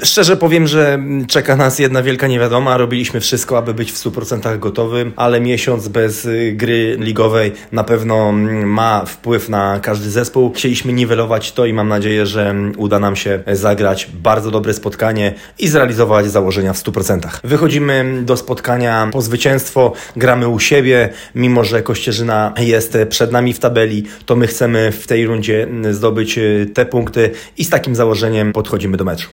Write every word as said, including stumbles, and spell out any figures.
Szczerze powiem, że czeka nas jedna wielka niewiadoma. Robiliśmy wszystko, aby być w stu procentach gotowym, ale miesiąc bez gry ligowej na pewno ma wpływ na każdy zespół. Chcieliśmy niwelować to i mam nadzieję, że uda nam się zagrać bardzo dobre spotkanie i zrealizować założenia w stu procentach. Wychodzimy do spotkania po zwycięstwo, gramy u siebie, mimo że Kościerzyna jest przed nami w tabeli, to my chcemy w tej rundzie zdobyć te punkty i z takim założeniem podchodzimy do meczu.